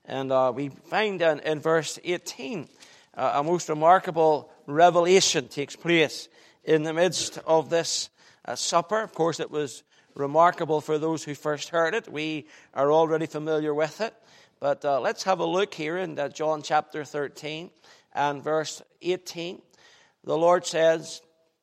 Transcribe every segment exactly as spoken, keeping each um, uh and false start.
And uh, we find in, in verse eighteen, uh, a most remarkable revelation takes place in the midst of this uh, supper. Of course, it was remarkable for those who first heard it. We are already familiar with it. But uh, let's have a look here in uh, John chapter thirteen and verse eighteen. The Lord says,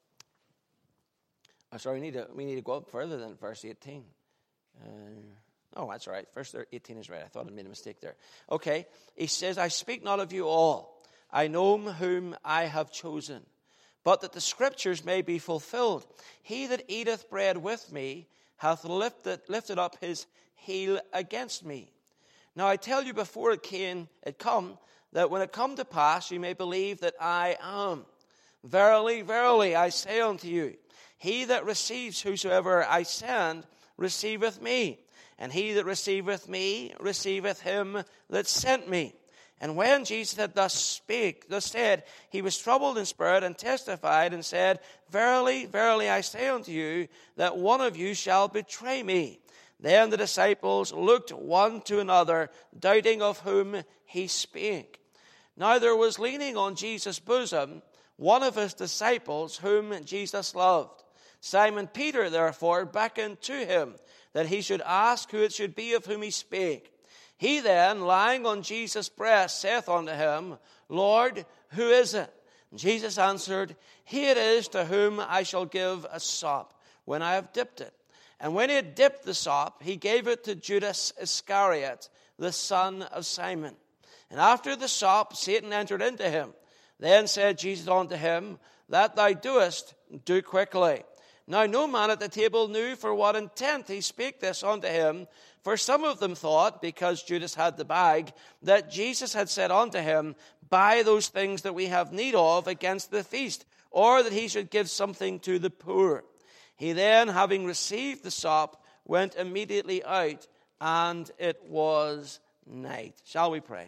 oh, sorry, we need, to, we need to go up further than verse eighteen. Uh, oh, that's right. Verse eighteen is right. I thought I made a mistake there. Okay. He says, I speak not of you all. I know whom I have chosen, but that the scriptures may be fulfilled. He that eateth bread with me hath lifted, lifted up his heel against me. Now I tell you before it came, it come, that when it come to pass, you may believe that I am. Verily, verily, I say unto you, he that receives whosoever I send receiveth me, and he that receiveth me receiveth him that sent me. And when Jesus had thus spake, thus said, he was troubled in spirit and testified and said, Verily, verily, I say unto you, that one of you shall betray me. Then the disciples looked one to another, doubting of whom he spake. Now there was leaning on Jesus' bosom one of his disciples whom Jesus loved. Simon Peter therefore beckoned to him, that he should ask who it should be of whom he spake. He then, lying on Jesus' breast, saith unto him, Lord, who is it? And Jesus answered, He it is to whom I shall give a sop, when I have dipped it. And when he had dipped the sop, he gave it to Judas Iscariot, the son of Simon. And after the sop, Satan entered into him. Then said Jesus unto him, That thou doest, do quickly. Now no man at the table knew for what intent he spake this unto him. For some of them thought, because Judas had the bag, that Jesus had said unto him, Buy those things that we have need of against the feast, or that he should give something to the poor. He then, having received the sop, went immediately out, and it was night. Shall we pray?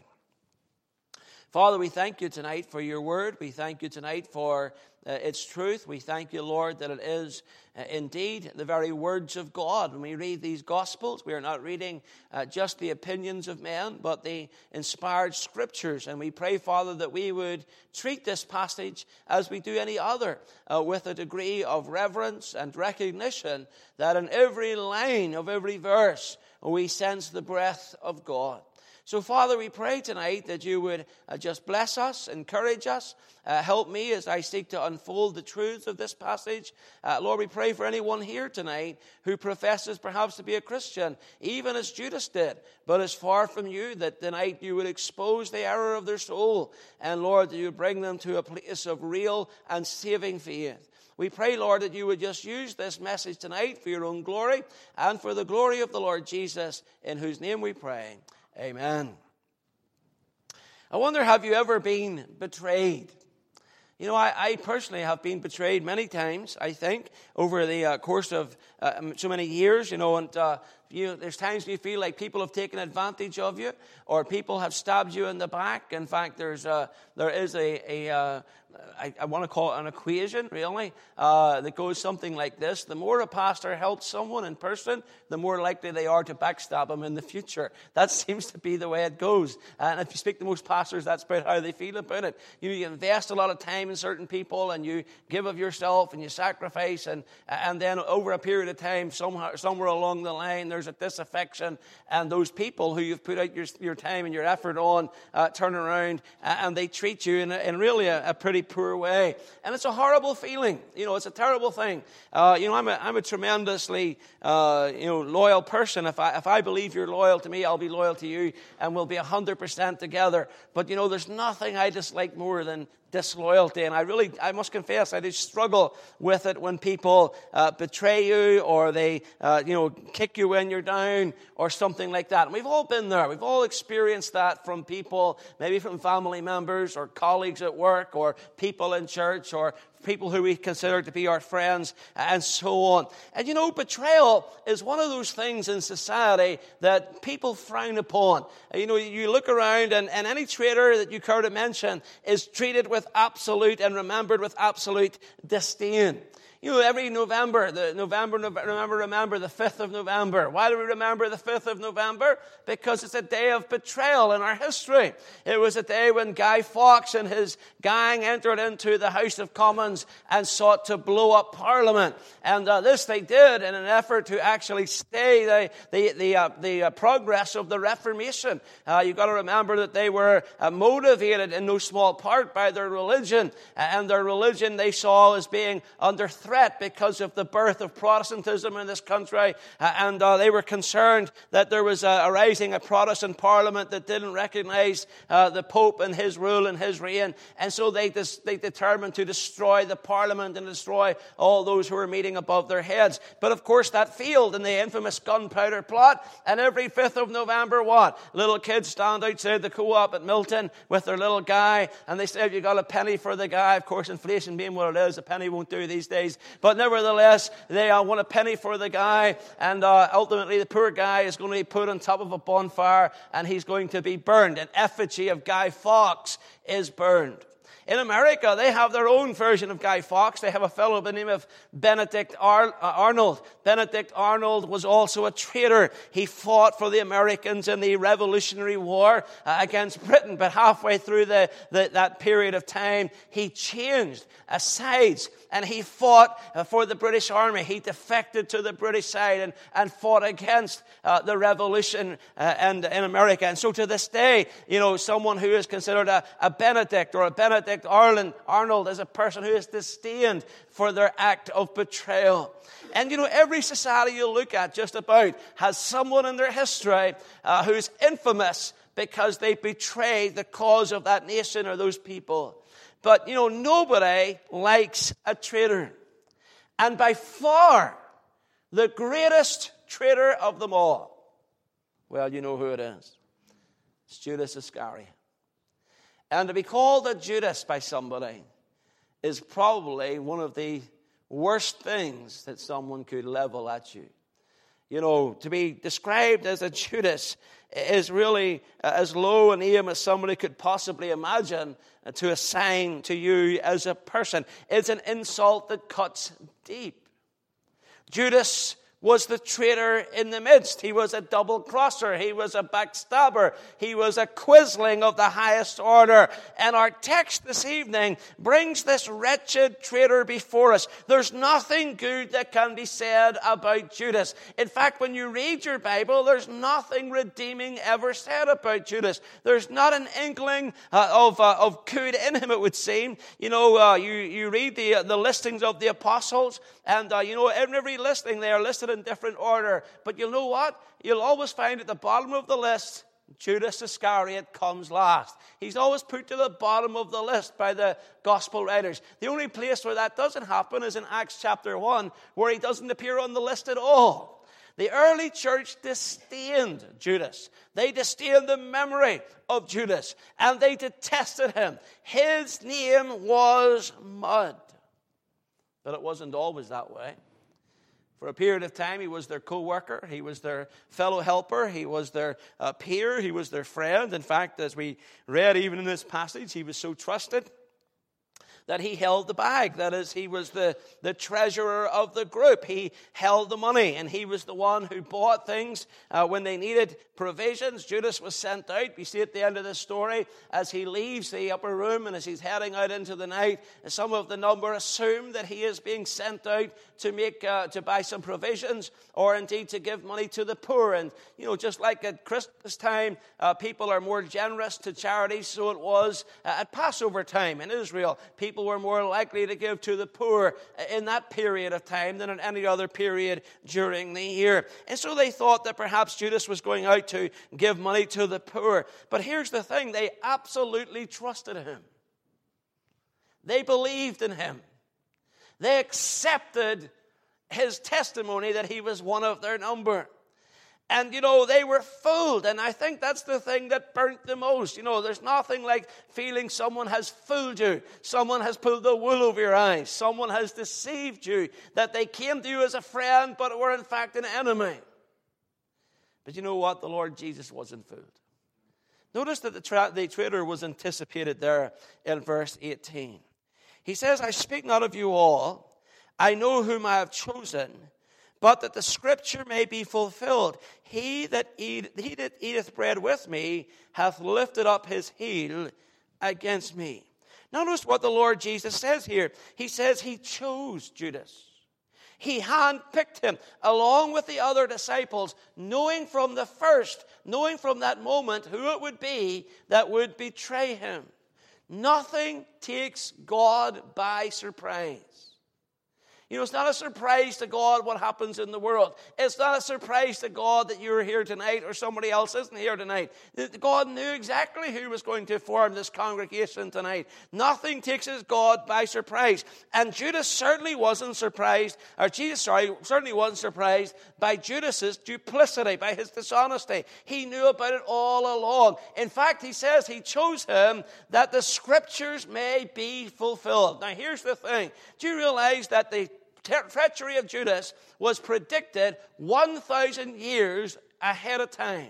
Father, we thank you tonight for your word. We thank you tonight for uh, its truth. We thank you, Lord, that it is uh, indeed the very words of God. When we read these Gospels, we are not reading uh, just the opinions of men, but the inspired Scriptures. And we pray, Father, that we would treat this passage as we do any other, uh, with a degree of reverence and recognition that in every line of every verse we sense the breath of God. So, Father, we pray tonight that you would uh, just bless us, encourage us, uh, help me as I seek to unfold the truths of this passage. Uh, Lord, we pray for anyone here tonight who professes perhaps to be a Christian, even as Judas did, but is far from you, that tonight you would expose the error of their soul, and, Lord, that you would bring them to a place of real and saving faith. We pray, Lord, that you would just use this message tonight for your own glory and for the glory of the Lord Jesus, in whose name we pray. Amen. I wonder, have you ever been betrayed? You know, I, I personally have been betrayed many times, I think, over the uh, course of uh, so many years, you know, and uh, you, there's times you feel like people have taken advantage of you, or people have stabbed you in the back. In fact, there's a, there is a, a uh, I, I want to call it an equation, really, uh, that goes something like this. The more a pastor helps someone in person, the more likely they are to backstab them in the future. That seems to be the way it goes. And if you speak to most pastors, that's about how they feel about it. You, you invest a lot of time in certain people, and you give of yourself, and you sacrifice, and and then over a period of time, somehow, somewhere along the line, there's a disaffection, and those people who you've put out your, your time and your effort on uh, turn around, and they treat you in, a, in really a, a pretty poor way. And it's a horrible feeling. You know, it's a terrible thing. Uh, you know, I'm a, I'm a tremendously, uh, you know, loyal person. If I, if I believe you're loyal to me, I'll be loyal to you, and we'll be one hundred percent together. But, you know, there's nothing I dislike more than disloyalty. And I really, I must confess, I do struggle with it when people uh, betray you, or they, uh, you know, kick you when you're down, or something like that. And we've all been there. We've all experienced that from people, maybe from family members, or colleagues at work, or people in church, or people who we consider to be our friends, and so on. And you know, betrayal is one of those things in society that people frown upon. You know, you look around and, and any traitor that you care to mention is treated with absolute and remembered with absolute disdain. You know, every November, the November, remember, remember the fifth of November. Why do we remember the fifth of November? Because it's a day of betrayal in our history. It was a day when Guy Fawkes and his gang entered into the House of Commons and sought to blow up Parliament. And uh, this they did in an effort to actually stay the the the, uh, the uh, progress of the Reformation. Uh, you've got to remember that they were uh, motivated in no small part by their religion, and their religion they saw as being under threat because of the birth of Protestantism in this country, uh, and uh, they were concerned that there was uh, arising a Protestant Parliament that didn't recognize uh, the Pope and his rule and his reign, and so they dis- they determined to destroy the Parliament and destroy all those who were meeting above their heads. But of course that failed in the infamous gunpowder plot, and every fifth of November, what? Little kids stand outside the co-op at Milton with their little guy, and they say, "Have you got a penny for the guy?" Of course, inflation being what it is, a penny won't do these days. But nevertheless, they uh, want a penny for the guy, and uh, ultimately the poor guy is going to be put on top of a bonfire, and he's going to be burned. An effigy of Guy Fawkes is burned. In America, they have their own version of Guy Fawkes. They have a fellow by the name of Benedict Ar- uh, Arnold. Benedict Arnold was also a traitor. He fought for the Americans in the Revolutionary War uh, against Britain. But halfway through the, the, that period of time, he changed uh, sides, and he fought uh, for the British Army. He defected to the British side and, and fought against uh, the Revolution uh, and, in America. And so to this day, you know, someone who is considered a, a Benedict or a Benedict Arnold is a person who is disdained for their act of betrayal. And you know, every society you look at just about has someone in their history uh, who's infamous because they betrayed the cause of that nation or those people. But you know, nobody likes a traitor. And by far, the greatest traitor of them all, well, you know who it is. It's Judas Iscariot. And to be called a Judas by somebody is probably one of the worst things that someone could level at you. You know, to be described as a Judas is really as low an aim as somebody could possibly imagine to assign to you as a person. It's an insult that cuts deep. Judas was the traitor in the midst. He was a double-crosser. He was a backstabber. He was a quisling of the highest order. And our text this evening brings this wretched traitor before us. There's nothing good that can be said about Judas. In fact, when you read your Bible, there's nothing redeeming ever said about Judas. There's not an inkling uh, of uh, of good in him, it would seem. You know, uh, you, you read the, uh, the listings of the apostles, and uh, you know, in every listing they are listed in different order. But you'll know what? You'll always find at the bottom of the list, Judas Iscariot comes last. He's always put to the bottom of the list by the gospel writers. The only place where that doesn't happen is in Acts chapter one, where he doesn't appear on the list at all. The early church disdained Judas. They disdained the memory of Judas, and they detested him. His name was mud. But it wasn't always that way. For a period of time, he was their co-worker. He was their fellow helper. He was their uh, peer. He was their friend. In fact, as we read even in this passage, he was so trusted that he held the bag. That is, he was the, the treasurer of the group. He held the money, and he was the one who bought things uh, when they needed provisions. Judas was sent out. We see at the end of this story, as he leaves the upper room and as he's heading out into the night, some of the number assume that he is being sent out to make uh, to buy some provisions, or indeed to give money to the poor. And you know, just like at Christmas time, uh, people are more generous to charity, so it was uh, at Passover time in Israel. People were more likely to give to the poor in that period of time than in any other period during the year. And so they thought that perhaps Judas was going out to give money to the poor. But here's the thing, they absolutely trusted him. They believed in him. They accepted his testimony that he was one of their number. And, you know, they were fooled. And I think that's the thing that burnt the most. You know, there's nothing like feeling someone has fooled you. Someone has pulled the wool over your eyes. Someone has deceived you. That they came to you as a friend, but were in fact an enemy. But you know what? The Lord Jesus wasn't fooled. Notice that the, tra- the traitor was anticipated there in verse eighteen. He says, I speak not of you all. I know whom I have chosen, but that the scripture may be fulfilled. He that, eat, he that eateth bread with me hath lifted up his heel against me. Notice what the Lord Jesus says here. He says he chose Judas. He handpicked him along with the other disciples, knowing from the first, knowing from that moment who it would be that would betray him. Nothing takes God by surprise. You know, it's not a surprise to God what happens in the world. It's not a surprise to God that you're here tonight or somebody else isn't here tonight. God knew exactly who was going to form this congregation tonight. Nothing takes God by surprise. And Judas certainly wasn't surprised, or Jesus, sorry, certainly wasn't surprised by Judas's duplicity, by his dishonesty. He knew about it all along. In fact, he says he chose him that the scriptures may be fulfilled. Now, here's the thing. Do you realize that the treachery of Judas was predicted one thousand years ahead of time?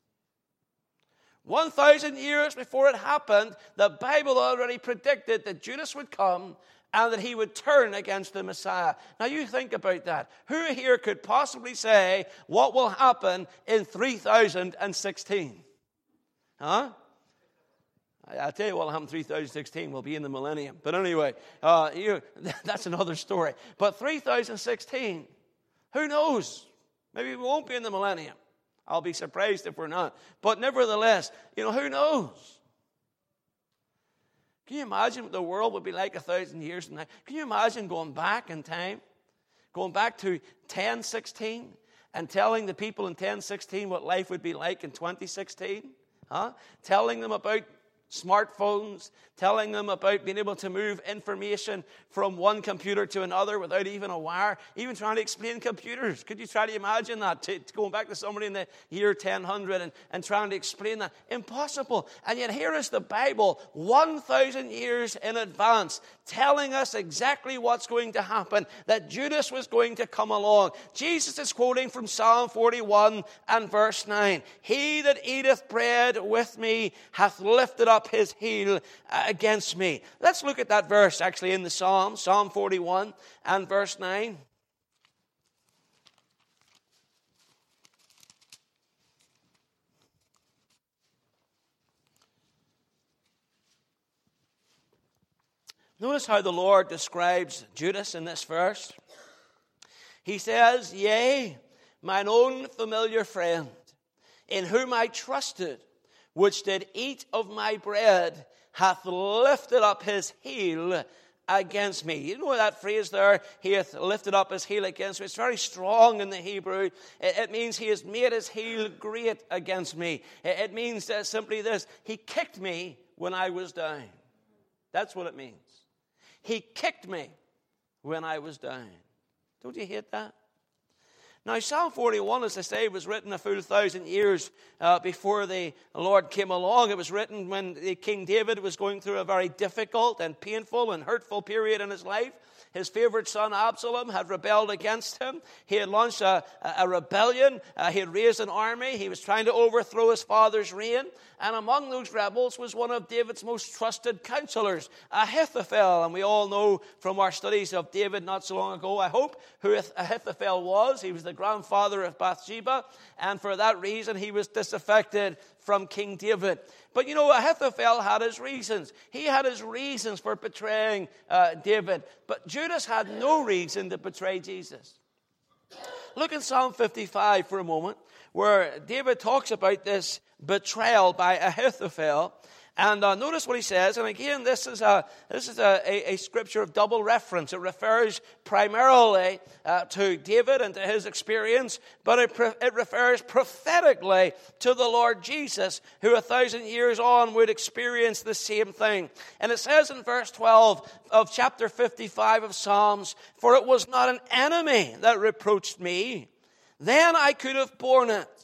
one thousand years before it happened, the Bible already predicted that Judas would come and that he would turn against the Messiah. Now you think about that. Who here could possibly say what will happen in three thousand sixteen? Huh? I'll tell you what will happen in three thousand sixteen. We'll be in the millennium. But anyway, uh, you, that's another story. But three thousand sixteen, who knows? Maybe we won't be in the millennium. I'll be surprised if we're not. But nevertheless, you know, who knows? Can you imagine what the world would be like a thousand years from now? Can you imagine going back in time? Going back to ten sixteen and telling the people in ten sixteen what life would be like in twenty sixteen? Huh? Telling them about smartphones, telling them about being able to move information from one computer to another without even a wire, even trying to explain computers. Could you try to imagine that? To, to going back to somebody in the year ten hundred and, and trying to explain that? Impossible. And yet here is the Bible one thousand years in advance telling us exactly what's going to happen, that Judas was going to come along. Jesus is quoting from Psalm forty-one and verse nine. He that eateth bread with me hath lifted up his heel against me. Let's look at that verse actually in the Psalm, Psalm forty-one and verse nine. Notice how the Lord describes Judas in this verse. He says, yea, mine own familiar friend, in whom I trusted, which did eat of my bread, hath lifted up his heel against me. You know that phrase there, he hath lifted up his heel against me. It's very strong in the Hebrew. It, it means he has made his heel great against me. It, it means uh, simply this, he kicked me when I was down. That's what it means. He kicked me when I was down. Don't you hate that? Now, Psalm forty-one, as I say, was written a full thousand years uh, before the Lord came along. It was written when King David was going through a very difficult and painful and hurtful period in his life. His favorite son, Absalom, had rebelled against him. He had launched a, a rebellion. Uh, he had raised an army. He was trying to overthrow his father's reign. And among those rebels was one of David's most trusted counselors, Ahithophel. And we all know from our studies of David not so long ago, I hope, who Ahithophel was. He was the grandfather of Bathsheba. And for that reason, he was disaffected from King David. But you know, Ahithophel had his reasons. He had his reasons for betraying uh, David. But Judas had no reason to betray Jesus. Look at Psalm fifty-five for a moment, where David talks about this betrayal by Ahithophel. And uh, notice what he says. And again, this is a this is a, a, a scripture of double reference. It refers primarily uh, to David and to his experience, but it, pre- it refers prophetically to the Lord Jesus, who a thousand years on would experience the same thing. And it says in verse twelve of chapter fifty-five of Psalms, "For it was not an enemy that reproached me, then I could have borne it.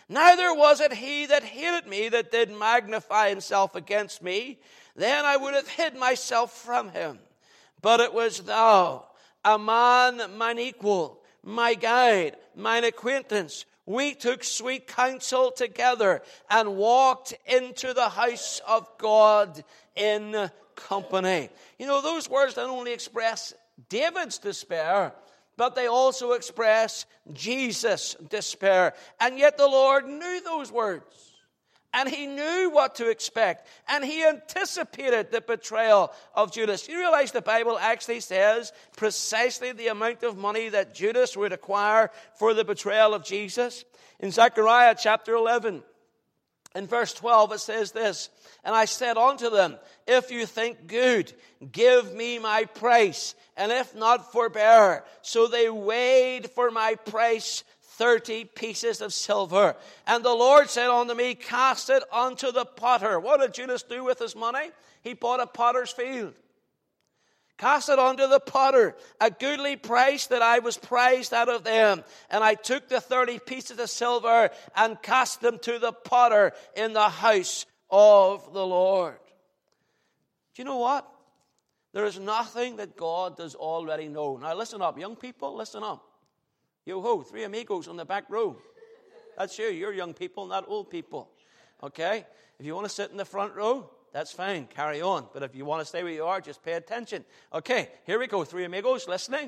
Neither was it he that hated me that did magnify himself against me. Then I would have hid myself from him. But it was thou, a man mine equal, my guide, mine acquaintance. We took sweet counsel together and walked into the house of God in company. You know, those words don't only express David's despair, but they also express Jesus' despair. And yet the Lord knew those words. And he knew what to expect. And he anticipated the betrayal of Judas. You realize the Bible actually says precisely the amount of money that Judas would acquire for the betrayal of Jesus? In Zechariah chapter eleven, in verse twelve, it says this, and I said unto them, if you think good, give me my price, and if not, forbear. So they weighed for my price thirty pieces of silver. And the Lord said unto me, cast it unto the potter. What did Judas do with his money? He bought a potter's field. Cast it unto the potter, a goodly price that I was prized out of them. And I took the thirty pieces of silver and cast them to the potter in the house of the Lord. Do you know what? There is nothing that God does already know. Now listen up, young people, listen up. Yo-ho, three amigos on the back row. That's you. You're young people, not old people. Okay? If you want to sit in the front row, that's fine. Carry on. But if you want to stay where you are, just pay attention. Okay, here we go. Three amigos listening.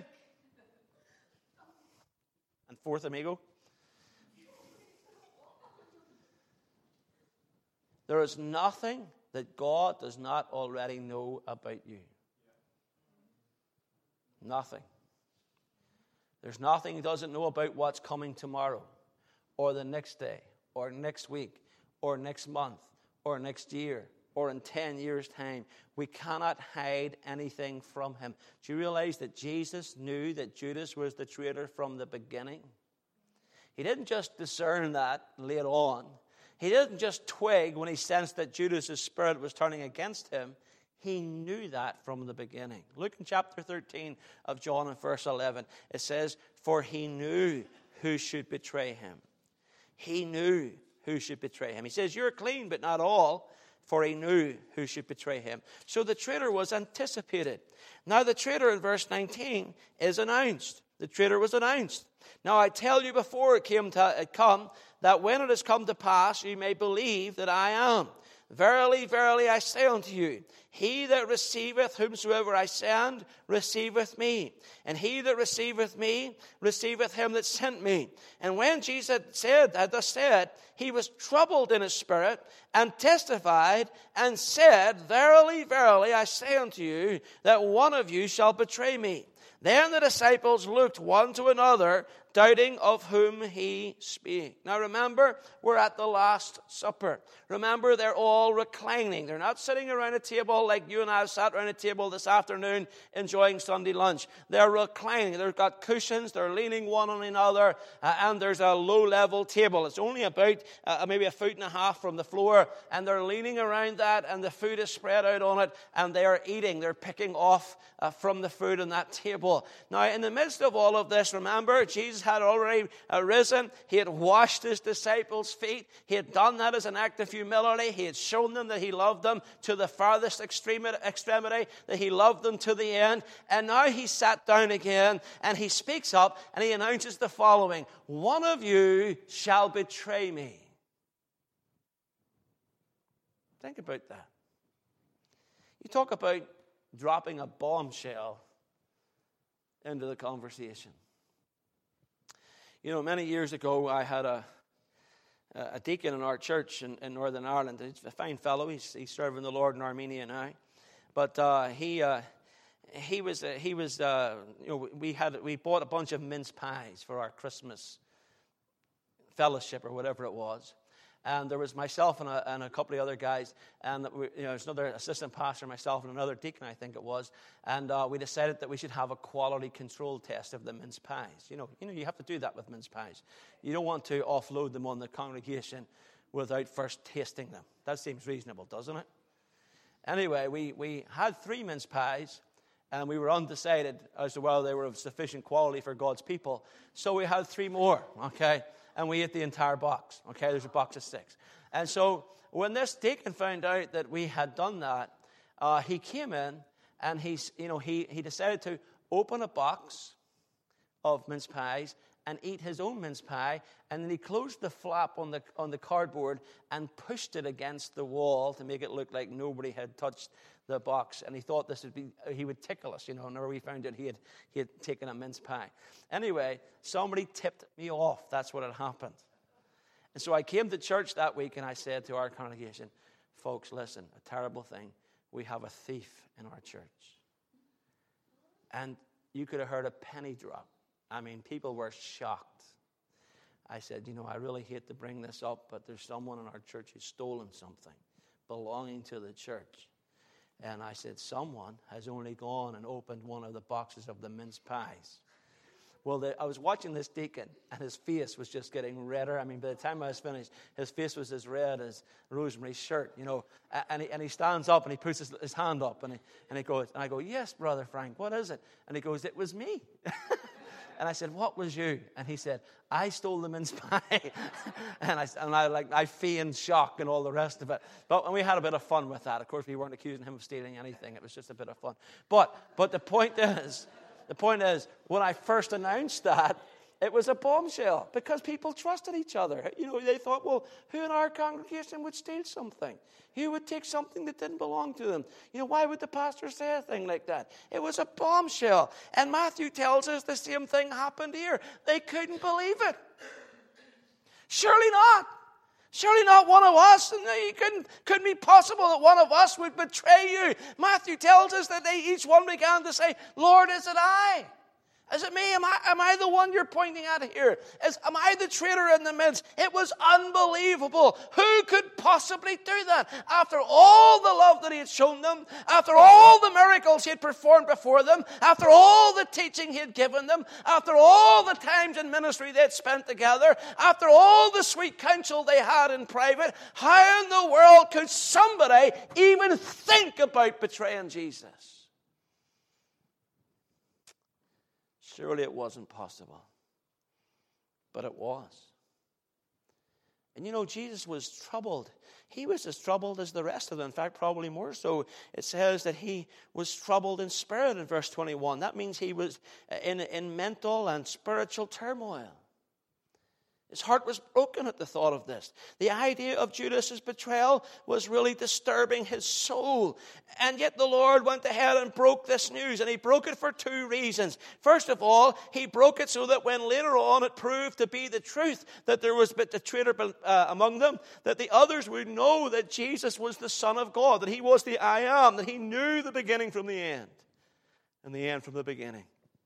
And fourth amigo. There is nothing that God does not already know about you. Nothing. There's nothing he doesn't know about what's coming tomorrow, or the next day, or next week, or next month, or next year, or in ten years' time. We cannot hide anything from him. Do you realize that Jesus knew that Judas was the traitor from the beginning? He didn't just discern that later on. He didn't just twig when he sensed that Judas' spirit was turning against him. He knew that from the beginning. Look in chapter thirteen of John and verse eleven. It says, for he knew who should betray him. He knew who should betray him. He says, you're clean, but not all, for he knew who should betray him. So the traitor was anticipated. Now the traitor in verse nineteen is announced. The traitor was announced. Now I tell you before it came to it come, that when it has come to pass, you may believe that I am. Verily, verily, I say unto you, he that receiveth whomsoever I send, receiveth me. And he that receiveth me, receiveth him that sent me. And when Jesus said, had thus said, he was troubled in his spirit, and testified, and said, verily, verily, I say unto you, that one of you shall betray me. Then the disciples looked one to another, doubting of whom he spake. Now remember, we're at the Last Supper. Remember, they're all reclining. They're not sitting around a table like you and I have sat around a table this afternoon enjoying Sunday lunch. They're reclining. They've got cushions. They're leaning one on another. Uh, and there's a low-level table. It's only about uh, maybe a foot and a half from the floor. And they're leaning around that, and the food is spread out on it. And they are eating. They're picking off uh, from the food on that table. Now, in the midst of all of this, remember, Jesus had already arisen. He had washed his disciples' feet. He had done that as an act of humility. He had shown them that he loved them to the farthest extremity, that he loved them to the end. And now he sat down again, and he speaks up, and he announces the following: one of you shall betray me. Think about that. You talk about dropping a bombshell into the conversation. You know, many years ago, I had a a deacon in our church in, in Northern Ireland. He's a fine fellow. He's, he's serving the Lord in Armenia now. But uh, he uh, he was uh, he was uh, you know we had we bought a bunch of mince pies for our Christmas fellowship or whatever it was. And there was myself and a, and a couple of other guys, and we, you know, there's another assistant pastor, myself, and another deacon, I think it was. And uh, we decided that we should have a quality control test of the mince pies. You know, you know, you have to do that with mince pies. You don't want to offload them on the congregation without first tasting them. That seems reasonable, doesn't it? Anyway, we we had three mince pies, and we were undecided as to whether they were of sufficient quality for God's people. So we had three more. Okay. and we ate the entire box. Okay, there's a box of six. And so when this deacon found out that we had done that, uh, he came in and he's, you know, he, he decided to open a box of mince pies and eat his own mince pie, and then he closed the flap on the on the cardboard and pushed it against the wall to make it look like nobody had touched the box. And he thought this would be, he would tickle us, you know. Whenever we found out he had he had taken a mince pie. Anyway, somebody tipped me off. That's what had happened. And so I came to church that week and I said to our congregation, folks, listen, a terrible thing. We have a thief in our church. And you could have heard a penny drop. I mean, people were shocked. I said, you know, I really hate to bring this up, but there's someone in our church who's stolen something belonging to the church. And I said, someone has only gone and opened one of the boxes of the mince pies. Well, the, I was watching this deacon, and his face was just getting redder. I mean, by the time I was finished, his face was as red as Rosemary's shirt, you know. And he, and he stands up, and he puts his, his hand up, and he, and he goes, and I go, yes, Brother Frank, what is it? And he goes, it was me. And I said, what was you? And he said, I stole the mince pie. and I, and I, like, I feigned shock and all the rest of it. But and we had a bit of fun with that. Of course, we weren't accusing him of stealing anything. It was just a bit of fun. But but the point is, the point is, when I first announced that, it was a bombshell because people trusted each other. You know, they thought, well, who in our congregation would steal something? Who would take something that didn't belong to them? You know, why would the pastor say a thing like that? It was a bombshell. And Matthew tells us the same thing happened here. They couldn't believe it. Surely not. Surely not one of us. And it couldn't, couldn't be possible that one of us would betray you. Matthew tells us that they each one began to say, Lord, is it I? Is it me? Am I, am I the one you're pointing at here? Is, am I the traitor in the midst? It was unbelievable. Who could possibly do that? After all the love that he had shown them, after all the miracles he had performed before them, after all the teaching he had given them, after all the times in ministry they had spent together, after all the sweet counsel they had in private, how in the world could somebody even think about betraying Jesus? Surely it wasn't possible. But it was. And you know, Jesus was troubled. He was as troubled as the rest of them. In fact, probably more so. It says that he was troubled in spirit in verse twenty-one. That means he was in, in mental and spiritual turmoil. His heart was broken at the thought of this. The idea of Judas's betrayal was really disturbing his soul. And yet the Lord went ahead and broke this news. And he broke it for two reasons. First of all, he broke it so that when later on it proved to be the truth, that there was but the traitor uh, among them, that the others would know that Jesus was the Son of God, that he was the I am, that he knew the beginning from the end, and the end from the beginning.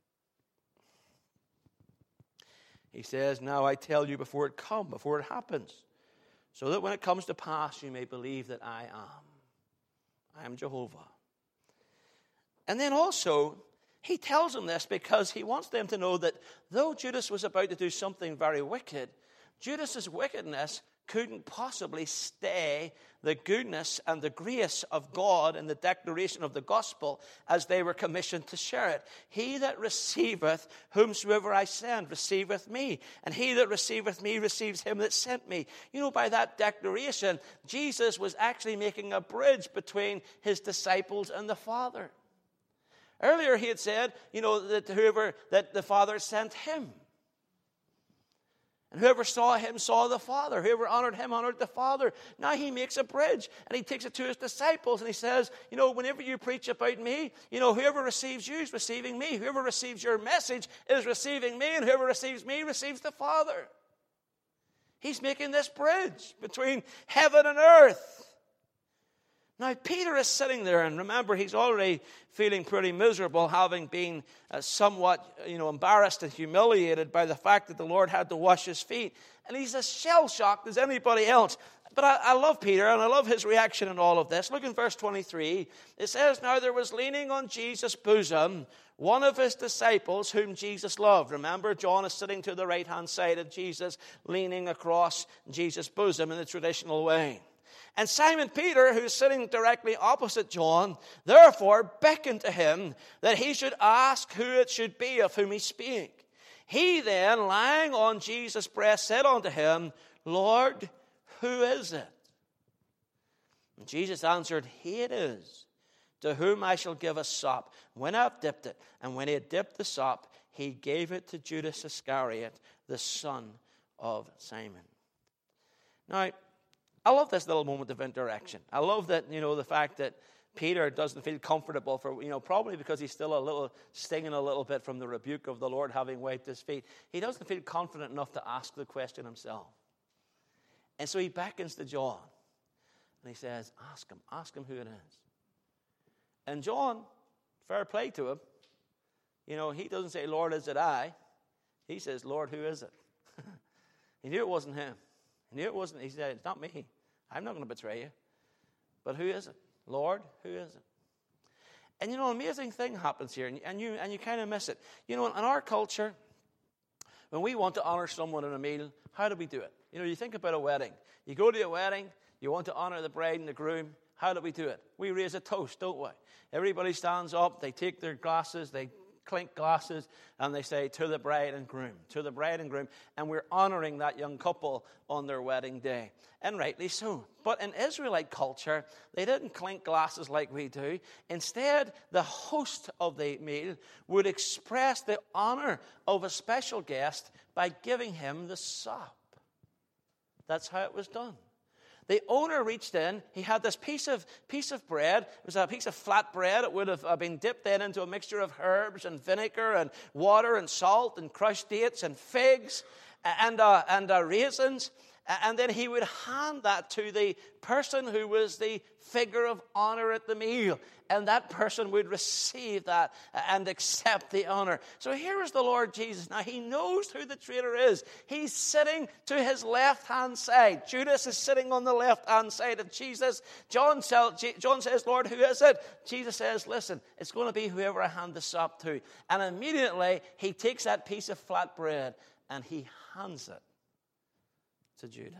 He says, now I tell you before it come, before it happens, so that when it comes to pass, you may believe that I am. I am Jehovah. And then also, he tells them this because he wants them to know that though Judas was about to do something very wicked, Judas's wickedness couldn't possibly stay the goodness and the grace of God in the declaration of the gospel as they were commissioned to share it. He that receiveth whomsoever I send receiveth me, and he that receiveth me receives him that sent me. You know, by that declaration, Jesus was actually making a bridge between his disciples and the Father. Earlier he had said, you know, that whoever that the Father sent him. And whoever saw him saw the Father. Whoever honored him honored the Father. Now he makes a bridge, and he takes it to his disciples, and he says, you know, whenever you preach about me, you know, whoever receives you is receiving me. Whoever receives your message is receiving me, and whoever receives me receives the Father. He's making this bridge between heaven and earth. Now, Peter is sitting there, and remember, he's already feeling pretty miserable, having been uh, somewhat, you know, embarrassed and humiliated by the fact that the Lord had to wash his feet. And he's as shell-shocked as anybody else. But I, I love Peter, and I love his reaction in all of this. Look in verse twenty-three. It says, now there was leaning on Jesus' bosom one of his disciples whom Jesus loved. Remember, John is sitting to the right-hand side of Jesus, leaning across Jesus' bosom in the traditional way. And Simon Peter, who's sitting directly opposite John, therefore beckoned to him that he should ask who it should be of whom he spake. He then, lying on Jesus' breast, said unto him, Lord, who is it? And Jesus answered, He it is, to whom I shall give a sop, when I have dipped it. And when he had dipped the sop, he gave it to Judas Iscariot, the son of Simon. Now, I love this little moment of interaction. I love that, you know, the fact that Peter doesn't feel comfortable for, you know, probably because he's still a little stinging a little bit from the rebuke of the Lord having wiped his feet. He doesn't feel confident enough to ask the question himself. And so he beckons to John. And he says, ask him, ask him who it is. And John, fair play to him, you know, he doesn't say, Lord, is it I? He says, Lord, who is it? He knew it wasn't him. He knew it wasn't. He said, it's not me. I'm not going to betray you. But who is it? Lord, who is it? And you know, an amazing thing happens here, and, and you and you kind of miss it. You know, in our culture, when we want to honor someone in a meal, how do we do it? You know, you think about a wedding. You go to a wedding, you want to honor the bride and the groom. How do we do it? We raise a toast, don't we? Everybody stands up, they take their glasses, they clink glasses, and they say, to the bride and groom, to the bride and groom. And we're honoring that young couple on their wedding day. And rightly so. But in Israelite culture, they didn't clink glasses like we do. Instead, the host of the meal would express the honor of a special guest by giving him the sop. That's how it was done. The owner reached in. He had this piece of piece of bread. It was a piece of flat bread. It would have been dipped in into a mixture of herbs and vinegar and water and salt and crushed dates and figs and uh, and uh, raisins. And then he would hand that to the person who was the figure of honor at the meal. And that person would receive that and accept the honor. So here is the Lord Jesus. Now, he knows who the traitor is. He's sitting to his left-hand side. Judas is sitting on the left-hand side of Jesus. John, John says, Lord, who is it? Jesus says, listen, it's going to be whoever I hand the sop to. And immediately, he takes that piece of flat bread and he hands it to Judas.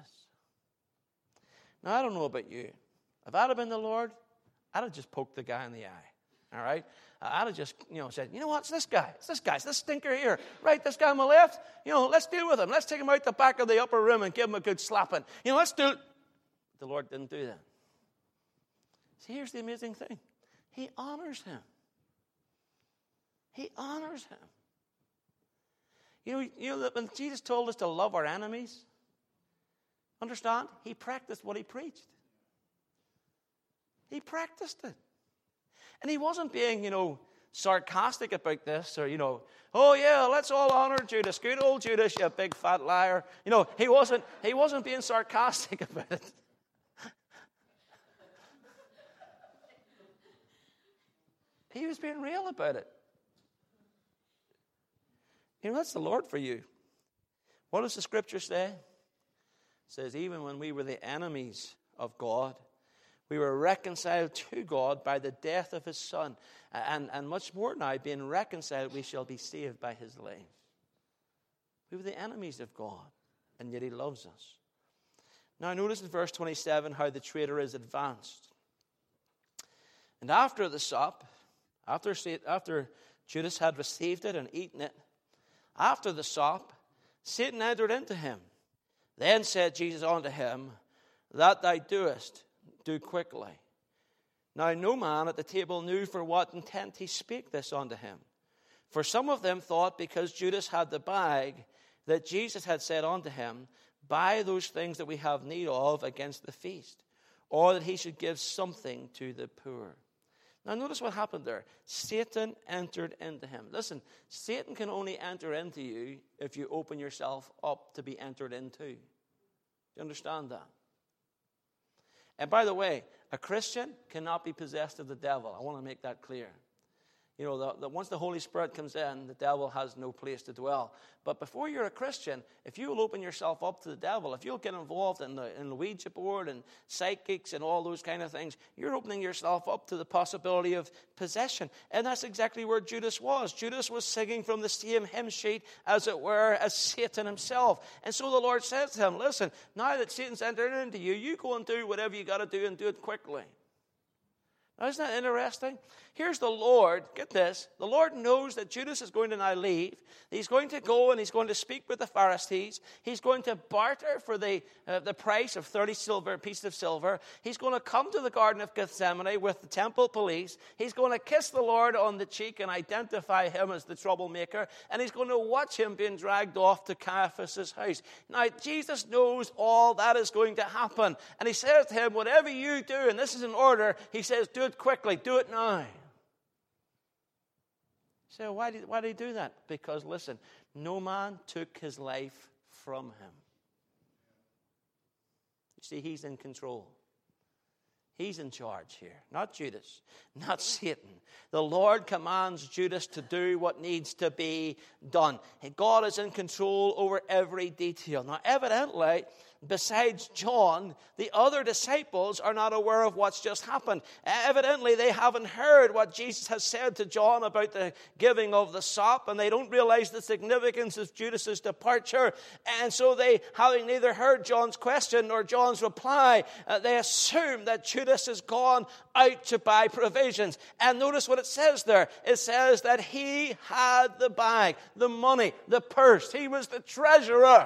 Now, I don't know about you. If I'd have been the Lord, I'd have just poked the guy in the eye. All right? I'd have just, you know, said, you know what? It's this guy. It's this guy. It's this stinker here. Right? This guy on my left. You know, let's deal with him. Let's take him out the back of the upper room and give him a good slapping. You know, let's do it. The Lord didn't do that. See, here's the amazing thing. He honors him. He honors him. You know, you know that when Jesus told us to love our enemies, understand? He practiced what he preached. He practiced it. And he wasn't being, you know, sarcastic about this or, you know, oh yeah, let's all honor Judas. Good old Judas, you big fat liar. You know, he wasn't, he wasn't being sarcastic about it. He was being real about it. You know, that's the Lord for you. What does the scripture say? It says, even when we were the enemies of God, we were reconciled to God by the death of his Son. And, and much more now, being reconciled, we shall be saved by his life. We were the enemies of God, and yet he loves us. Now notice in verse twenty-seven how the traitor is advanced. And after the sop, after, after Judas had received it and eaten it, after the sop, Satan entered into him. Then said Jesus unto him, that thou doest, do quickly. Now no man at the table knew for what intent he spake this unto him. For some of them thought, because Judas had the bag, that Jesus had said unto him, buy those things that we have need of against the feast, or that he should give something to the poor. Now notice what happened there. Satan entered into him. Listen, Satan can only enter into you if you open yourself up to be entered into. Do you understand that? And by the way, a Christian cannot be possessed of the devil. I want to make that clear. You know, the, the, once the Holy Spirit comes in, the devil has no place to dwell. But before you're a Christian, if you will open yourself up to the devil, if you'll get involved in the, in the Ouija board and psychics and all those kind of things, you're opening yourself up to the possibility of possession. And that's exactly where Judas was. Judas was singing from the same hymn sheet, as it were, as Satan himself. And so the Lord says to him, listen, now that Satan's entered into you, you go and do whatever you got to do and do it quickly. Isn't that interesting? Here's the Lord. Get this. The Lord knows that Judas is going to now leave. He's going to go and he's going to speak with the Pharisees. He's going to barter for the, uh, the price of thirty silver, pieces of silver. He's going to come to the Garden of Gethsemane with the temple police. He's going to kiss the Lord on the cheek and identify him as the troublemaker. And he's going to watch him being dragged off to Caiaphas' house. Now, Jesus knows all that is going to happen. And he says to him, whatever you do, and this is an order, he says, do it quickly, do it now. So why did, why did he do that? Because, listen, no man took his life from him. You see, he's in control. He's in charge here, not Judas, not Satan. The Lord commands Judas to do what needs to be done. God is in control over every detail. Now, evidently, besides John, the other disciples are not aware of what's just happened. Evidently, they haven't heard what Jesus has said to John about the giving of the sop, and they don't realize the significance of Judas's departure. And so they, having neither heard John's question nor John's reply, uh, they assume that Judas has gone out to buy provisions. And notice what it says there. It says that he had the bag, the money, the purse. He was the treasurer.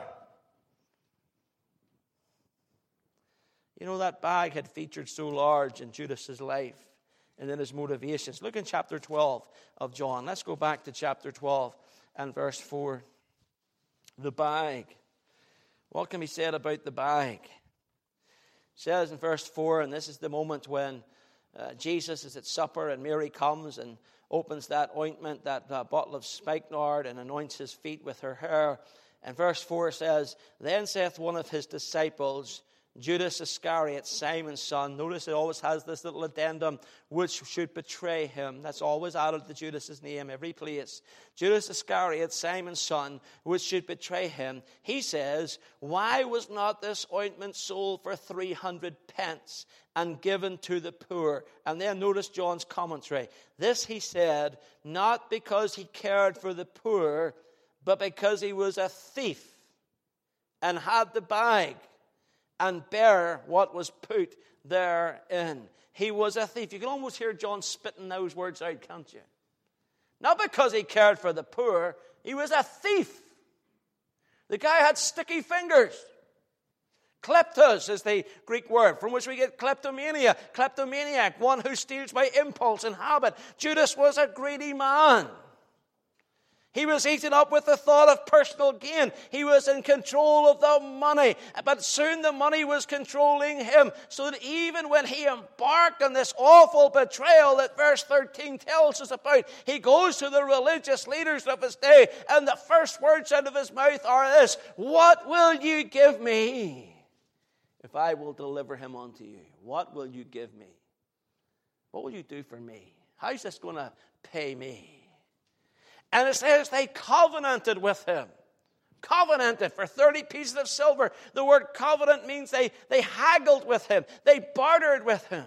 You know, that bag had featured so large in Judas's life and in his motivations. Look in chapter twelve of John. Let's go back to chapter twelve and verse four. The bag. What can be said about the bag? It says in verse four, and this is the moment when uh, Jesus is at supper and Mary comes and opens that ointment, that uh, bottle of spikenard, and anoints his feet with her hair. And verse four says, then saith one of his disciples, Judas Iscariot, Simon's son. Notice it always has this little addendum, which should betray him. That's always added to Judas's name, every place. Judas Iscariot, Simon's son, which should betray him. He says, why was not this ointment sold for three hundred pence and given to the poor? And then notice John's commentary. This he said, not because he cared for the poor, but because he was a thief and had the bag and bear what was put therein. He was a thief. You can almost hear John spitting those words out, can't you? Not because he cared for the poor. He was a thief. The guy had sticky fingers. Kleptos is the Greek word from which we get kleptomania. Kleptomaniac, one who steals by impulse and habit. Judas was a greedy man. He was eaten up with the thought of personal gain. He was in control of the money. But soon the money was controlling him. So that even when he embarked on this awful betrayal that verse thirteen tells us about, he goes to the religious leaders of his day, and the first words out of his mouth are this: what will you give me if I will deliver him unto you? What will you give me? What will you do for me? How's this going to pay me? And it says they covenanted with him. Covenanted for thirty pieces of silver. The word covenant means they, they haggled with him. They bartered with him.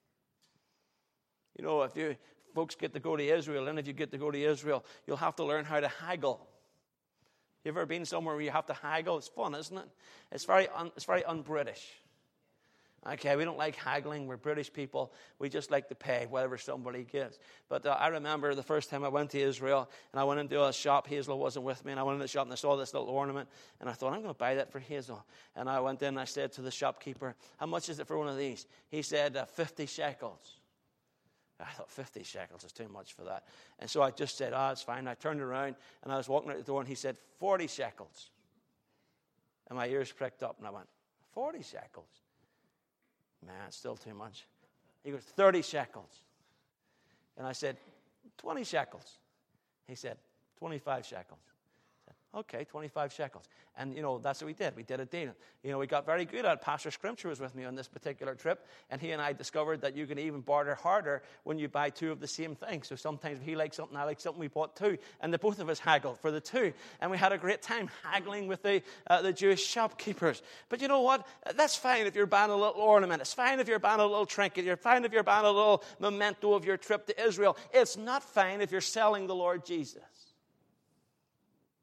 You know, if you folks get to go to Israel, and if you get to go to Israel, you'll have to learn how to haggle. You ever been somewhere where you have to haggle? It's fun, isn't it? It's very, un, it's very un-British. Okay, we don't like haggling. We're British people. We just like to pay whatever somebody gives. But uh, I remember the first time I went to Israel, and I went into a shop. Hazel wasn't with me, and I went into the shop, and I saw this little ornament, and I thought, I'm going to buy that for Hazel. And I went in, and I said to the shopkeeper, how much is it for one of these? He said, uh, fifty shekels. I thought, fifty shekels is too much for that. And so I just said, oh, it's fine. I turned around, and I was walking out the door, and he said, forty shekels. And my ears pricked up, and I went, forty shekels? Man, it's still too much. He goes, thirty shekels. And I said, twenty shekels. He said, twenty-five shekels. I said, okay, twenty-five shekels. And, you know, that's what we did. We did a deal. You know, we got very good at it. Pastor Scrimshaw was with me on this particular trip, and he and I discovered that you can even barter harder when you buy two of the same thing. So sometimes if he likes something, I like something, we bought two. And the both of us haggled for the two. And we had a great time haggling with the, uh, the Jewish shopkeepers. But you know what? That's fine if you're buying a little ornament. It's fine if you're buying a little trinket. You're fine if you're buying a little memento of your trip to Israel. It's not fine if you're selling the Lord Jesus.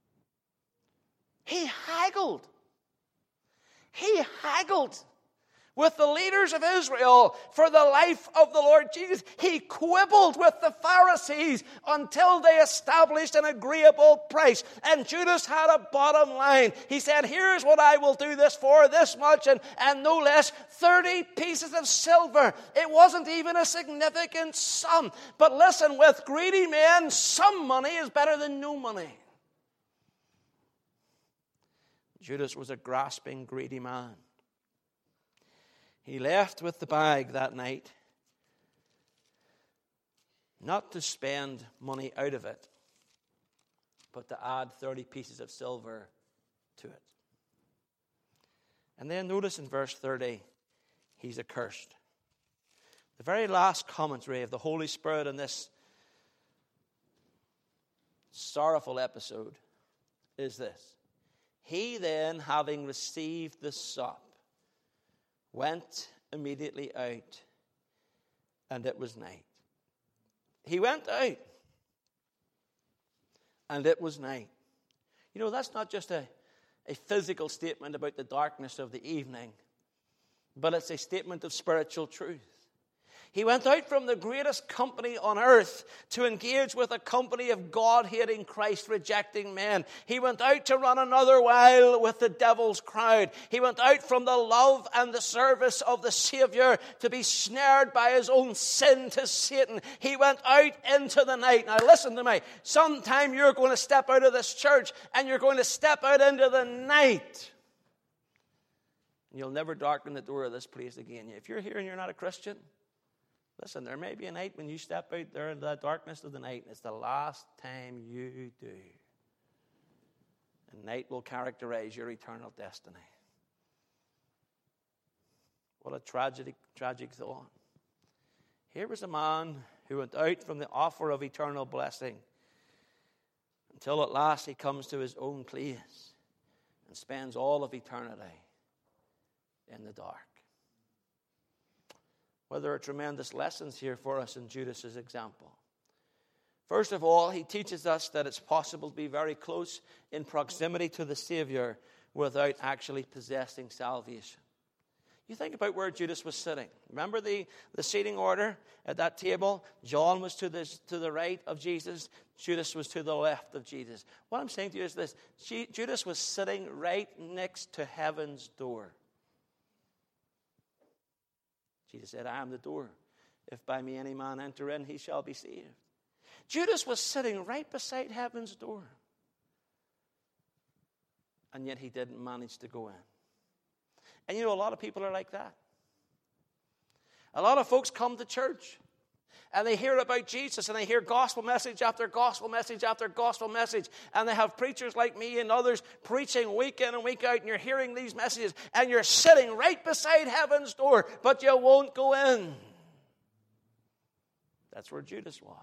He haggled. He haggled with the leaders of Israel for the life of the Lord Jesus. He quibbled with the Pharisees until they established an agreeable price. And Judas had a bottom line. He said, here's what I will do this for, this much, and, and no less, thirty pieces of silver. It wasn't even a significant sum. But listen, with greedy men, some money is better than no money. Judas was a grasping, greedy man. He left with the bag that night, not to spend money out of it, but to add thirty pieces of silver to it. And then notice in verse thirty, he's accursed. The very last commentary of the Holy Spirit in this sorrowful episode is this. He then, having received the sop, went immediately out, and it was night. He went out, and it was night. You know, that's not just a, a physical statement about the darkness of the evening, but it's a statement of spiritual truth. He went out from the greatest company on earth to engage with a company of God-hating, Christ-rejecting men. He went out to run another while with the devil's crowd. He went out from the love and the service of the Savior to be snared by his own sin to Satan. He went out into the night. Now listen to me. Sometime you're going to step out of this church and you're going to step out into the night. You'll never darken the door of this place again. If you're here and you're not a Christian, listen, there may be a night when you step out there in the darkness of the night, and it's the last time you do. And night will characterize your eternal destiny. What a tragic, tragic thought. Here was a man who went out from the offer of eternal blessing until at last he comes to his own place and spends all of eternity in the dark. Well, there are tremendous lessons here for us in Judas's example. First of all, he teaches us that it's possible to be very close in proximity to the Savior without actually possessing salvation. You think about where Judas was sitting. Remember the, the seating order at that table? John was to the, to the right of Jesus. Judas was to the left of Jesus. What I'm saying to you is this. Judas was sitting right next to heaven's door. Jesus said, I am the door. If by me any man enter in, he shall be saved. Judas was sitting right beside heaven's door. And yet he didn't manage to go in. And you know, a lot of people are like that. A lot of folks come to church and they hear about Jesus and they hear gospel message after gospel message after gospel message. And they have preachers like me and others preaching week in and week out. And you're hearing these messages and you're sitting right beside heaven's door, but you won't go in. That's where Judas was.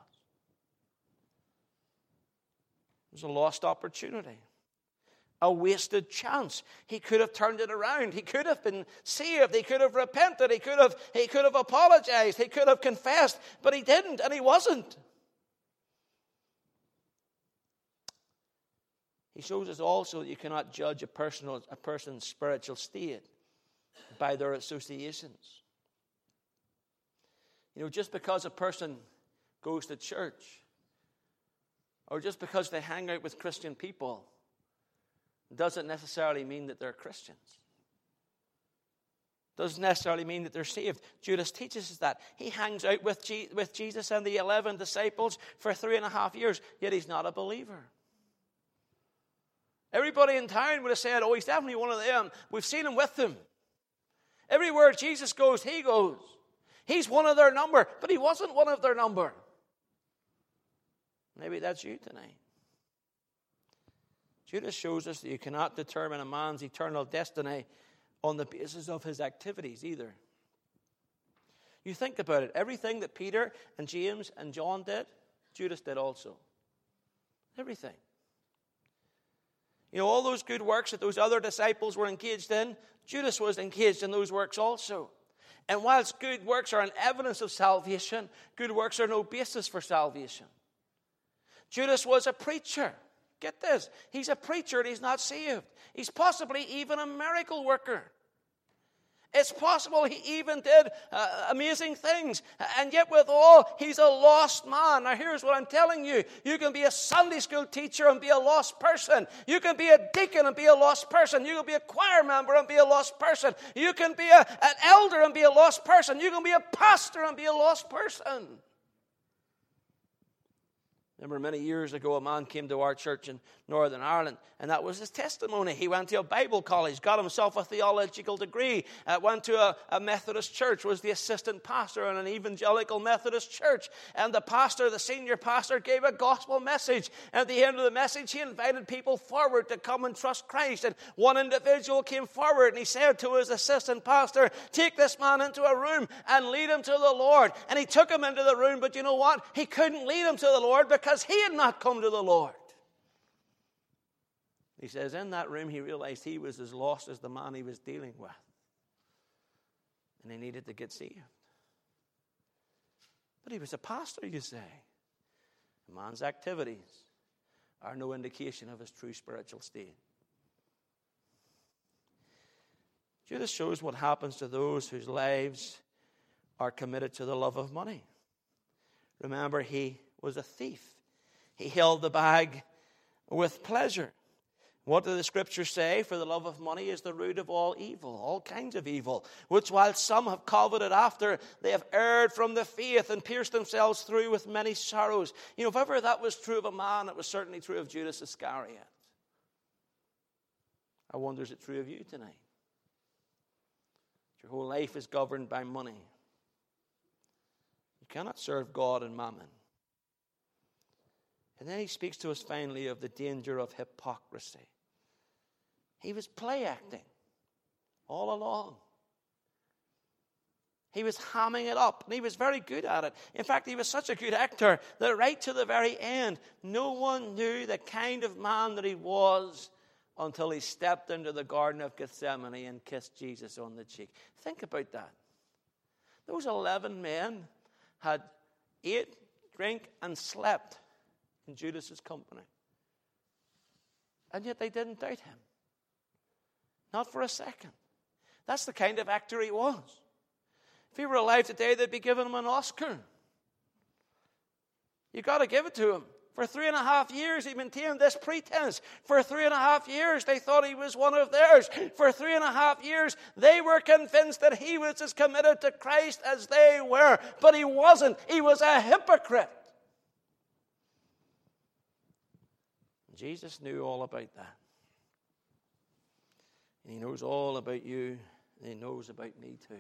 It was a lost opportunity. A wasted chance. He could have turned it around. He could have been saved. He could have repented. He could have, he could have apologized. He could have confessed. But he didn't, and he wasn't. He shows us also that you cannot judge a, personal, a person's spiritual state by their associations. You know, just because a person goes to church, or just because they hang out with Christian people, doesn't necessarily mean that they're Christians. Doesn't necessarily mean that they're saved. Judas teaches us that. He hangs out with, G- with Jesus and the eleven disciples for three and a half years, yet he's not a believer. Everybody in town would have said, oh, he's definitely one of them. We've seen him with them. Everywhere Jesus goes, he goes. He's one of their number, but he wasn't one of their number. Maybe that's you tonight. Judas shows us that you cannot determine a man's eternal destiny on the basis of his activities either. You think about it. Everything that Peter and James and John did, Judas did also. Everything. You know, all those good works that those other disciples were engaged in, Judas was engaged in those works also. And whilst good works are an evidence of salvation, good works are no basis for salvation. Judas was a preacher. Get this. He's a preacher and he's not saved. He's possibly even a miracle worker. It's possible he even did uh, amazing things. And yet withal, he's a lost man. Now here's what I'm telling you. You can be a Sunday school teacher and be a lost person. You can be a deacon and be a lost person. You can be a choir member and be a lost person. You can be a, an elder and be a lost person. You can be a pastor and be a lost person. Remember many years ago, a man came to our church in Northern Ireland, and that was his testimony. He went to a Bible college, got himself a theological degree, uh, went to a, a Methodist church, was the assistant pastor in an evangelical Methodist church. And the pastor, the senior pastor, gave a gospel message. And at the end of the message, he invited people forward to come and trust Christ. And one individual came forward, and he said to his assistant pastor, take this man into a room and lead him to the Lord. And he took him into the room, but you know what? He couldn't lead him to the Lord because he had not come to the Lord. He says in that room he realized he was as lost as the man he was dealing with. And he needed to get saved. But he was a pastor, you say. A man's activities are no indication of his true spiritual state. Judas shows what happens to those whose lives are committed to the love of money. Remember, he was a thief. He held the bag with pleasure. What do the scriptures say? For the love of money is the root of all evil, all kinds of evil, which while some have coveted after, they have erred from the faith and pierced themselves through with many sorrows. You know, if ever that was true of a man, it was certainly true of Judas Iscariot. I wonder, is it true of you tonight? Your whole life is governed by money. You cannot serve God and mammon. And then he speaks to us finally of the danger of hypocrisy. He was play acting all along. He was hamming it up, and he was very good at it. In fact, he was such a good actor that right to the very end, no one knew the kind of man that he was until he stepped into the Garden of Gethsemane and kissed Jesus on the cheek. Think about that. Those eleven men had ate, drank, and slept in Judas's company. And yet they didn't doubt him. Not for a second. That's the kind of actor he was. If he were alive today, they'd be giving him an Oscar. You got to give it to him. For three and a half years, he maintained this pretense. For three and a half years, they thought he was one of theirs. For three and a half years, they were convinced that he was as committed to Christ as they were. But he wasn't. He was a hypocrite. Jesus knew all about that. And he knows all about you, and he knows about me too.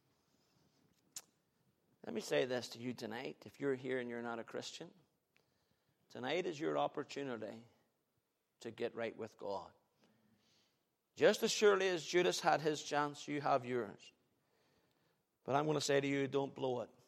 Let me say this to you tonight. If you're here and you're not a Christian, tonight is your opportunity to get right with God. Just as surely as Judas had his chance, you have yours. But I'm going to say to you, don't blow it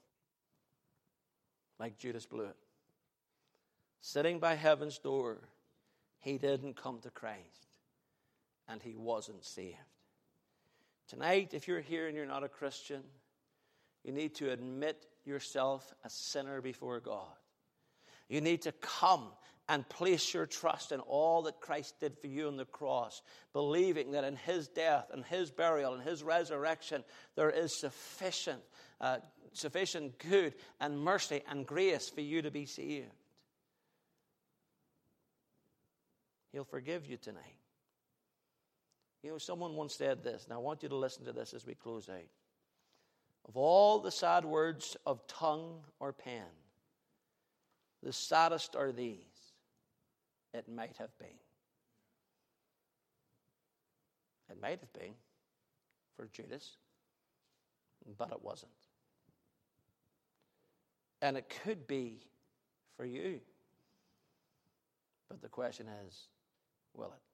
like Judas blew it. Sitting by heaven's door, he didn't come to Christ, and he wasn't saved. Tonight, if you're here and you're not a Christian, you need to admit yourself a sinner before God. You need to come and place your trust in all that Christ did for you on the cross, believing that in his death and his burial and his resurrection, there is sufficient, uh, sufficient good and mercy and grace for you to be saved. He'll forgive you tonight. You know, someone once said this, and I want you to listen to this as we close out. Of all the sad words of tongue or pen, the saddest are these: it might have been. It might have been for Judas, but it wasn't. And it could be for you. But the question is, will it?